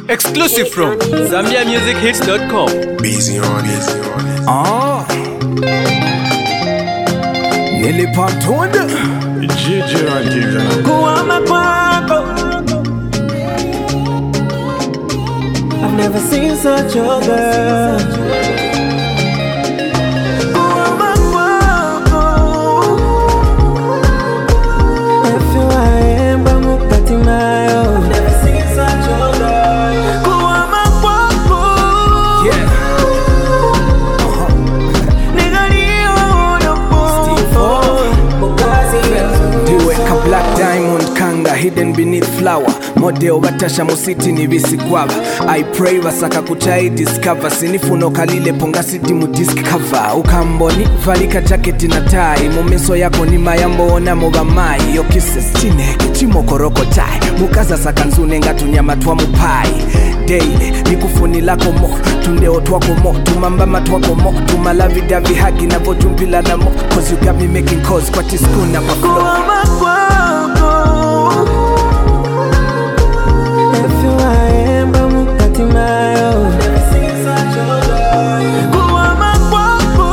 Exclusive from ZambiaMusicHits.com. Busy on it. Nilipatunda Gigi and things. kuama kwako. I've never seen such a girl. Kuama kwako. F.U.I.M. mukati mayo. I've never seen such a girl. Kuama kwako. Yeah. Black diamond kanga hidden beneath flower model batasha musiti ni bisikwaba I pray basaka kuchai discover sinifuno kalile ponga city mu disc cover ukamboni valika jacket na tie mumeso yako ni mayambo ona muba mai yo kisses chineke chimokoroko tai mukaza sakanzune ngatunyama twa mupai daily nikufuni lako mo tundeo twako mo tumamba matwako mo tumalavida vihagi na votumpila na mo cause you got me making calls kwa tiskuna pa flow F.U.I.M. mukati mayo. Never seen such a girl. Kuama kwako.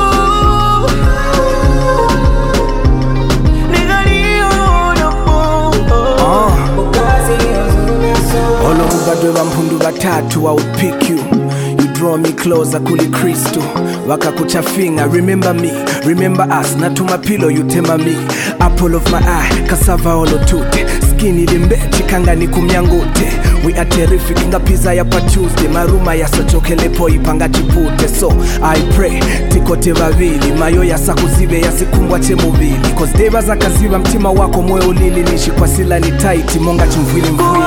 Nigaliona po. Mukazi yozuneso. Olo mubadwe bampundu batatu I would pick you. You draw me closer kuli Kristo. Waka kuchafinga remember me, remember us. Natuma pillow you tema me. Apple of my eye, cassava olo tute. Skinny limbe, chikanga ni kumyangote. We are terrific, nga pizza ya pa Tuesday. Maruma ya sochokele po ipanga chipute. So I pray, tikote vavili. Mayo ya sakuzive ya sikumbwa che muvili. Cause deva za kaziva mtima wako mwe ulili. Nishi kwa sila ni tight, monga chumvili mvili.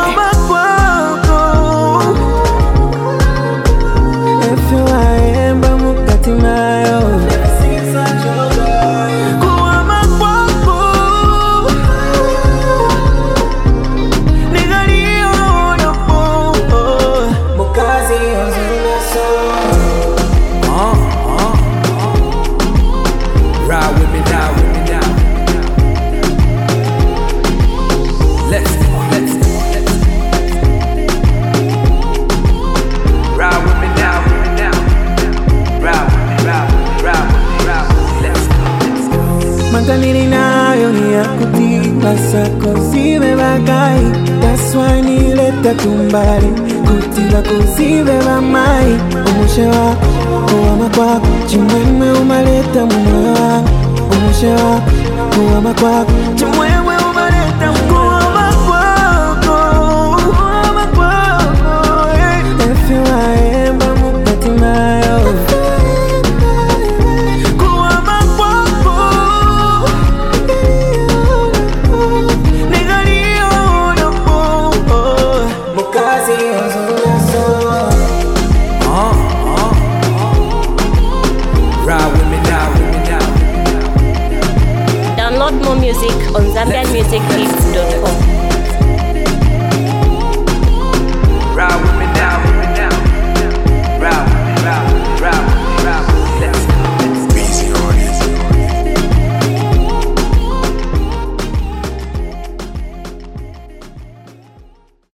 F.U.I.M. mukati mayo. Never seen such a girl. Kuama kwako. Nigaliona po. Mukazi yozuneso. Ride with me now, with me now. Let's ride with me now, with me now. Ride with me, let's go. Manganini nayo ni ya kutiba sako zive bagai. That's why nileta tumbali kutiba kuzive bamai. Umushe wako kuama kwako chimwemwe umaleta mumwe wako. Umushe wako kuama kwako chimwemwe umaleta kuama kwako. Kuama kwako F.U.I.M. mukati mayo. Kuama kwako nigaliona po. Mukazi yozuneso. Ride with me now, with me now. Download more music on ZambiaMusicHits.com.